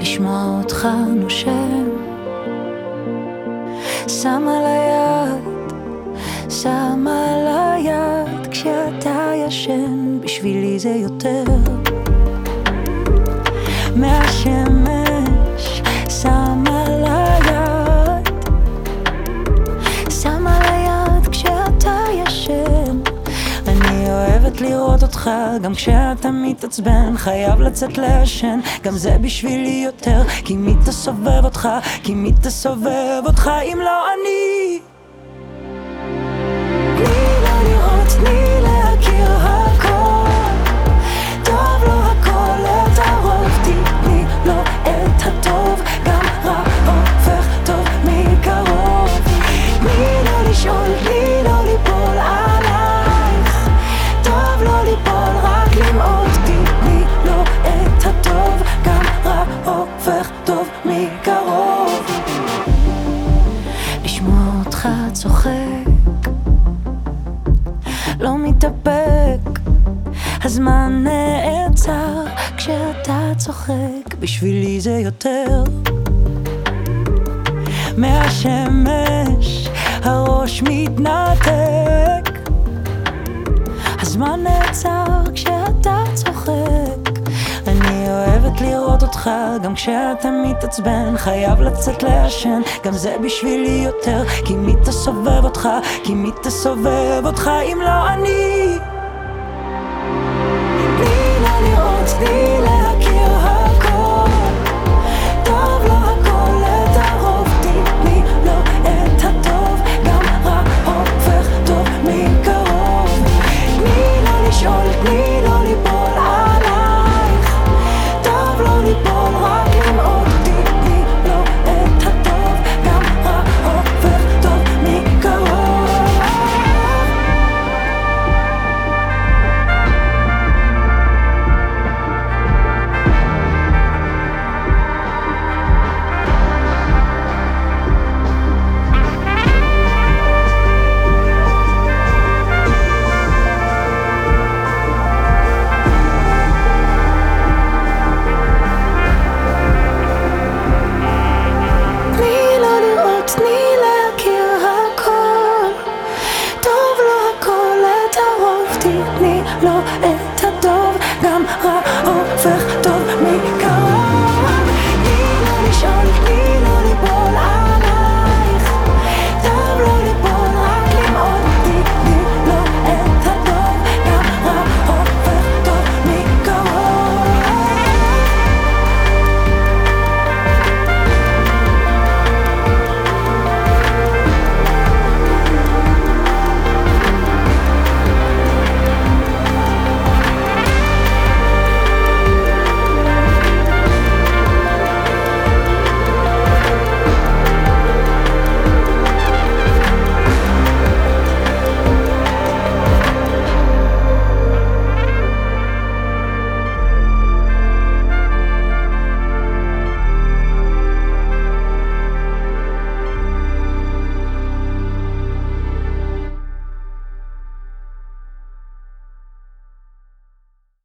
לשמוע אותך נושם, שם על היד, שם על היד כשאתה ישן. בשבילי זה יותר מהשמש, שם על היד, שם על היד כשאתה ישן. אני אוהבת לראות אותך גם כשאתה מתעצבן, חייב לצאת לעשן, גם זה בשבילי יותר. כי מי תסובב אותך, כי מי תסובב אותך אם לא אני? תני לו לראות, תני להכיר הכל, טוב לו הכל, את הרוב. תני לו את הטוב, גם רע הופך טוב מקרוב. תני לו לשאול, תני לו ליפול עלייך, טוב לו ליפול רק למעוד. תני לו את הטוב, גם רע הופך טוב מקרוב. לשמוע אותך צוחק, לא מתאפק, הזמן נעצר כשאתה צוחק. בשבילי זה יותר מהשמש, הראש מתנתק, הזמן נעצר כשאתה צוחק. אני אוהבת לראות אותך גם כשאתה מתעצבן, חייב לצאת לעשן, גם זה בשבילי יותר. כי מי תסובב אותך, כי מי תסובב אותך אם לא אני? תני לו לראות, תני להכיר הכל, טוב לו הכל, את הרוב. תני לו את הטוב, גם רע הופך טוב מקרוב. תני לו לשאול, תני לו ליפול עלייך, טוב לו ליפול רק למעוד. תני לו את הטוב, גם רע הופך טוב מקרוב. תני